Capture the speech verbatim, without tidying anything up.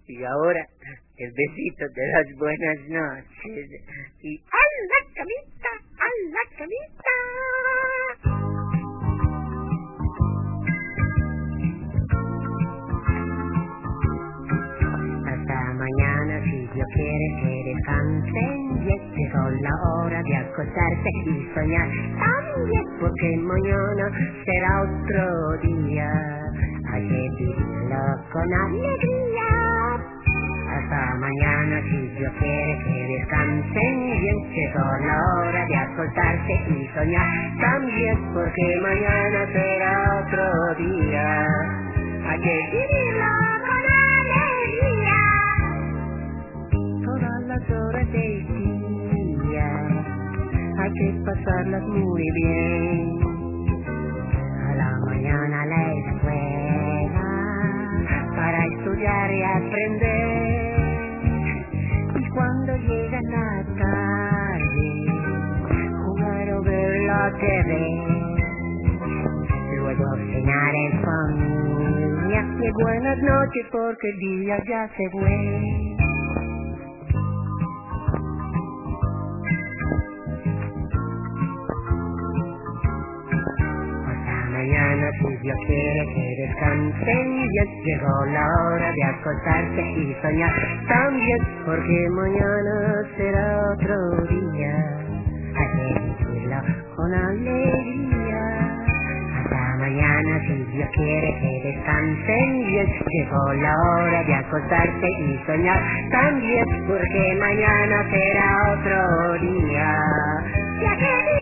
Y ahora, el besito de las buenas noches. Y ¡a la camita! ¡A la camita! Hasta mañana, si Dios quiere que descansen. Ya llegó la hora de acostarse y soñar también, porque mañana será otro día. Hay que vivirlo con alegría. Hasta mañana, si Dios quiere que descansen bien. Llegó la hora de acostarse y soñar también, porque mañana será otro día. Hay que vivirlo con alegría. Todas las horas del día hay que pasarlas muy bien. A la mañana a la escuela para estudiar y aprender. Y cuando llega la tarde, jugar o ver la T V. Luego cenar en familia y buenas noches porque el día ya se fue. Mañana, si Dios quiere que descansen, ya llegó la hora de acostarse y soñar también, porque mañana será otro día. Hay que vivirlo con alegría. Hasta mañana, si Dios quiere que descansen, ya llegó la hora de acostarse y soñar también, porque mañana será otro día.